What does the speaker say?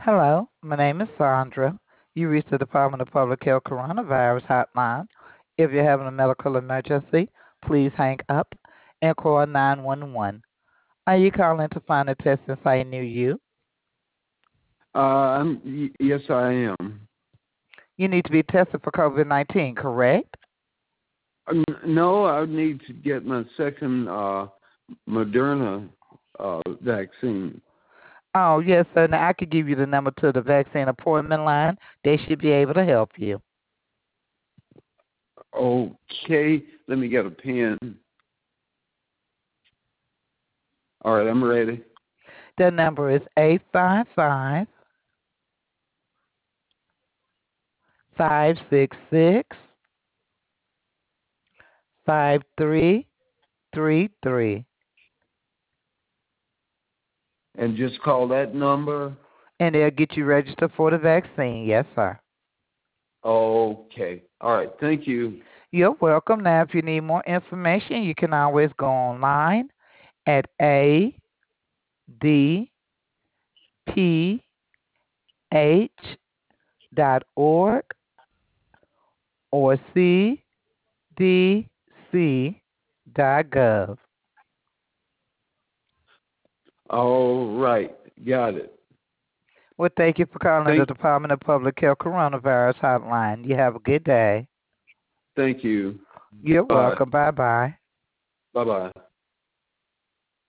Hello, my name is Sandra. You reached the Department of Public Health Coronavirus Hotline. If you're having a medical emergency, please hang up and call 911. Are you calling to find a testing site near you? Yes, I am. You need to be tested for COVID 19, correct? No, I would need to get my second Moderna vaccine. Oh, yes, sir. Now I could give you the number to the vaccine appointment line. They should be able to help you. Okay, let me get a pen. All right, I'm ready. The number is 855 566 5333. And just call that number. And they'll get you registered for the vaccine. Yes, sir. Okay. All right. Thank you. You're welcome. Now, if you need more information, you can always go online at adph.org or cdc.gov. All right. Got it. Well, thank you for calling the Thank. Department of Public Health Coronavirus Hotline. You have a good day. Thank you. You're Bye. welcome. Bye bye. Bye. Bye.